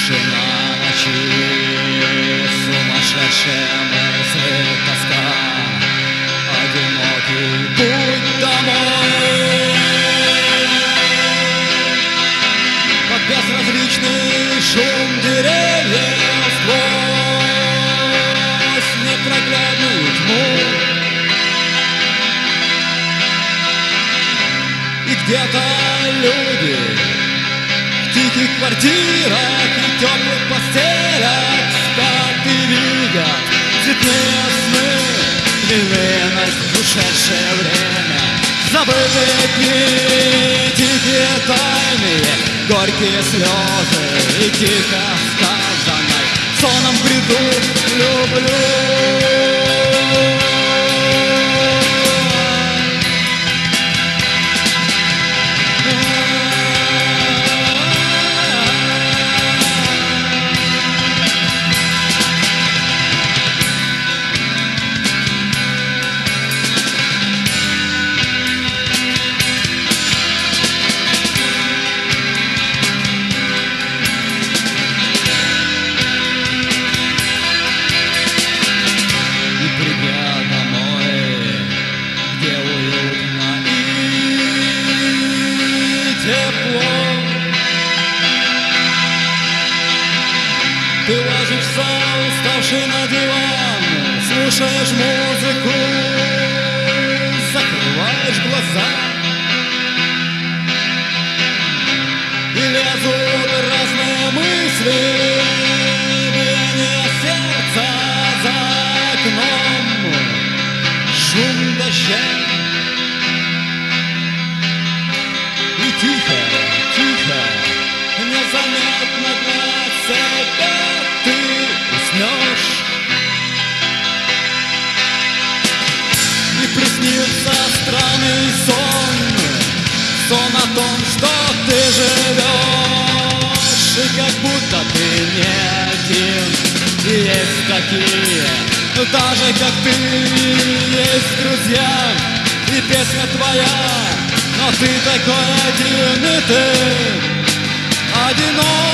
Тишина ночи, сумасшедшие мысли, тоска, одинокий путь домой. Под безразличный шум деревьев сквозь непроглядную тьму. И где-то люди в тихих квартирах и теплых постелях спят и видят цветные сны, невинность, ушедшее время, забытые дни, тихие тайны, горькие слезы и тихо сказанной соном в бреду люблю. Ты ложишься, уставший на диван, слушаешь музыку, закрываешь глаза, и лезут разные мысли, биение сердца за окном, шум дождя. И тихо, тихо, незаметно для себя ты уснешь. И приснится странный сон, сон о том, что ты живешь, и как будто ты не один. И есть такие, даже как ты, есть друзья, и песня твоя, но ты такой один, и ты одинок.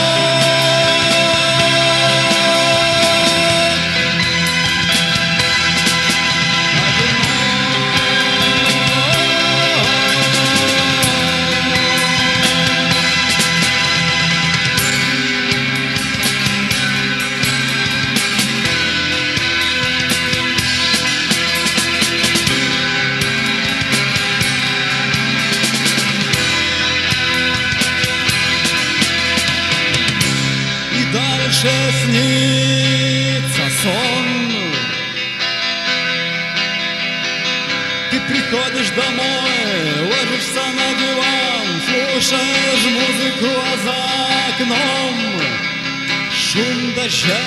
Дальше снится сон. Ты приходишь домой, ложишься на диван, слушаешь музыку, а за окном шум дождя.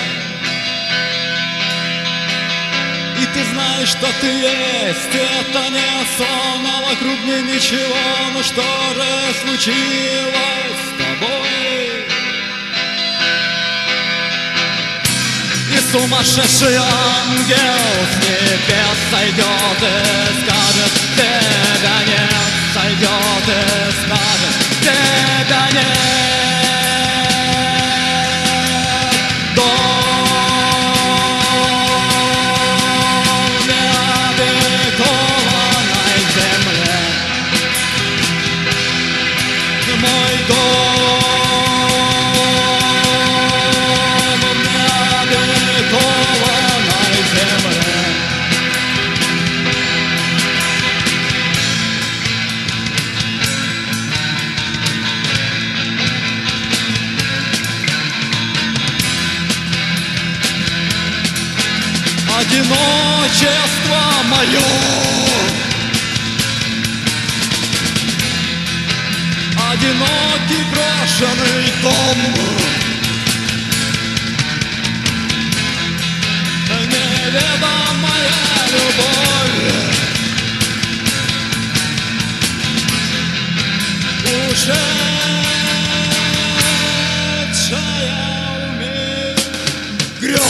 И ты знаешь, что ты есть, это не сон, а вокруг мне ничего. Ну что же случилось с тобой? И сумасшедший ангел с небес сойдет и скажет: тебя нет, сойдет и скажет: тебя нет. Дом необетованной земле, мой дом. Одиночество мое, одинокий брошенный дом, неведомая любовь, ушедшая в мир грез.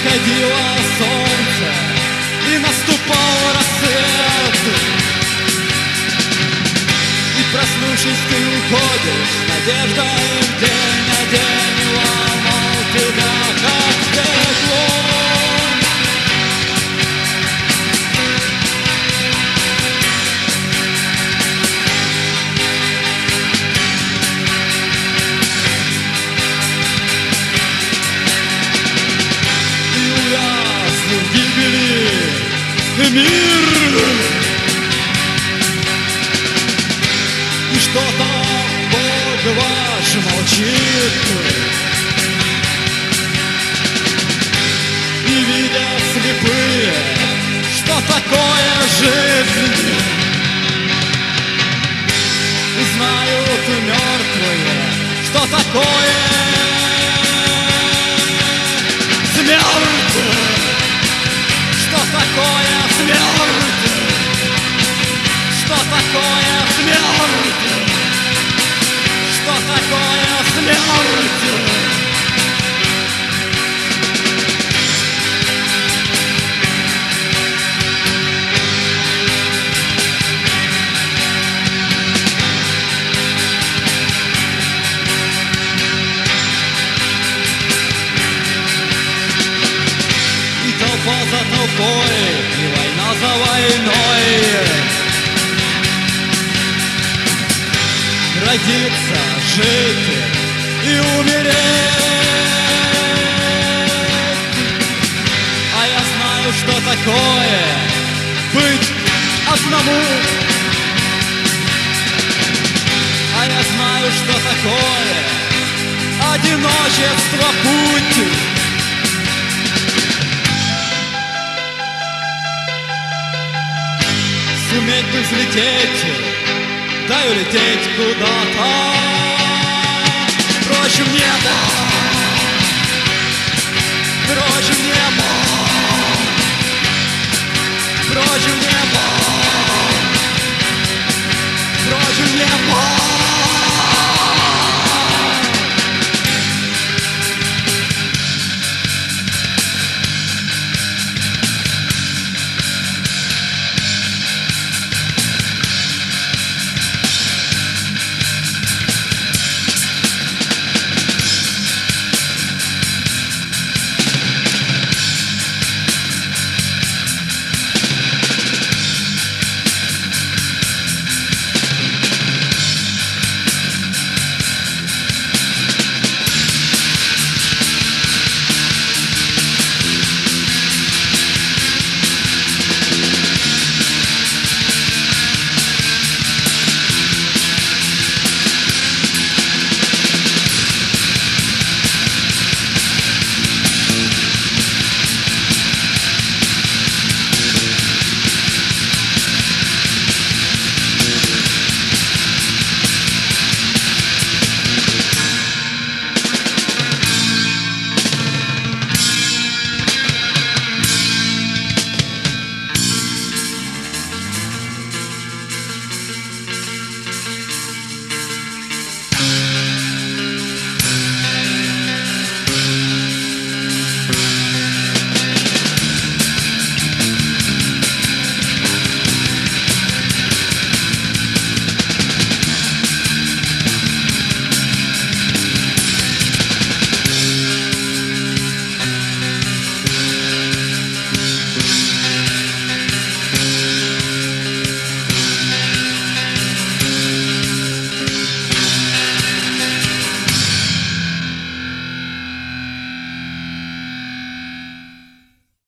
заходило солнце и наступал рассвет. И проснувшись, ты уходишь, надеждой в день, а день ломал тебя, как стекло. Мир, и что-то Бог ваш молчит, и видят слепые, что такое жизнь, и знают мертвые, что такое смерть. Что такое смерть? Что такое смерть? Что такое смерть? Толпа за толпой, и война за войной. Родиться, жить и умереть. А я знаю, что такое быть одному. А я знаю, что такое одиночество, путь. Суметь бы взлететь, дай улететь куда-то прочь в небо.